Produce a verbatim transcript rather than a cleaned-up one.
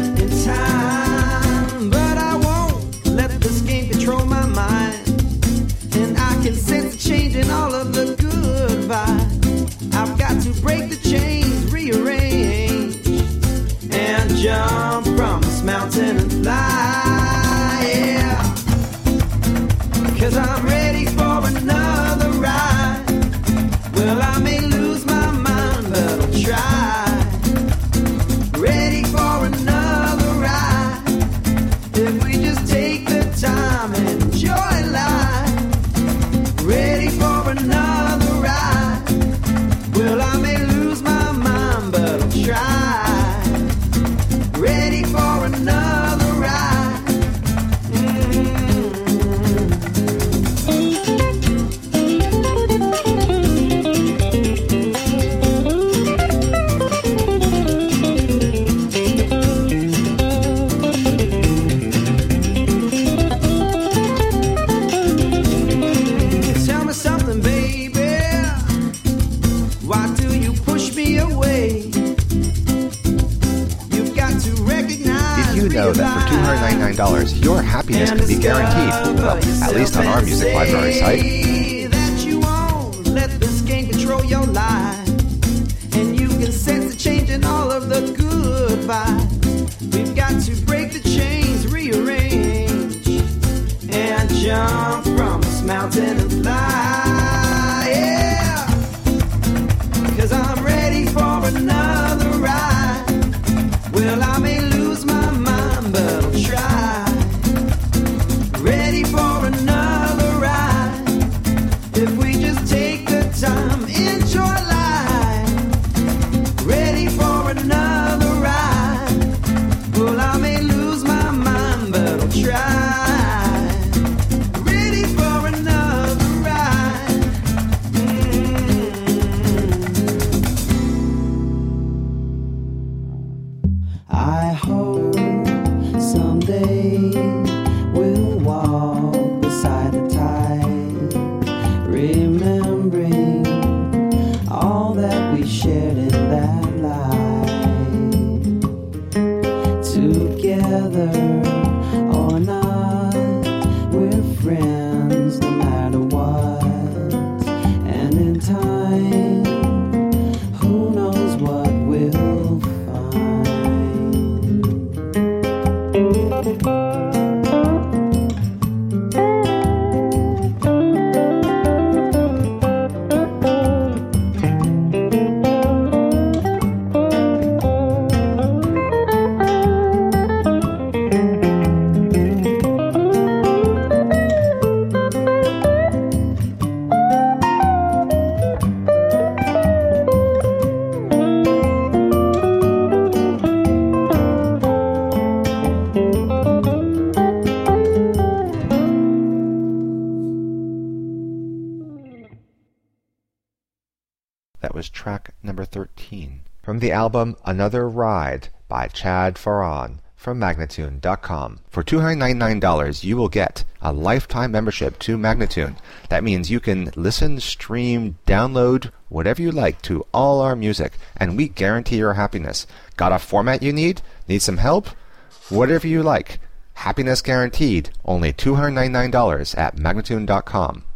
in time, but I won't let the skink control my mind. And I can sense the change in all of the good vibes. I've got to break the chains, rearrange, and jump from this mountain and fly, yeah. 'Cause I'm ready for another ride. Well, I may lose my mind, but I'll try. Ready for another ride. If we just take the time and enjoy life. Ready for another ride. Well, I may lose my mind, but I'll try. Ready for another ride. Mm-hmm. Tell me something, baby. Why do you push me away? You've got to recognize. Did you know that for two hundred ninety-nine dollars, your happiness can be guaranteed? Well, at least on our music library site. That you won't let the skink control your life, and you can sense the change in all of the good vibes. We've got to break the chains, rearrange, and jump from this mountain and fly, yeah. 'Cause I'm ready for another ride. Well, I may lose my mind, but I'll try. Ready for another ride. If we just take the time, enjoy life. Ready for another ride. Well, I may lose my mind, but I'll try. Ready for another ride. Mm-hmm. I hope someday we'll walk beside the tide, remembering all that we shared in that life. Together or not, we're friends no matter what. And in time, who knows what we'll find. That was track number thirteen from the album Another Ride by Chad Farron from Magnatune dot com. For two hundred ninety-nine dollars, you will get a lifetime membership to Magnatune. That means you can listen, stream, download, whatever you like to all our music, and we guarantee your happiness. Got a format you need? Need some help? Whatever you like. Happiness guaranteed. Only two hundred ninety-nine dollars at Magnatune dot com.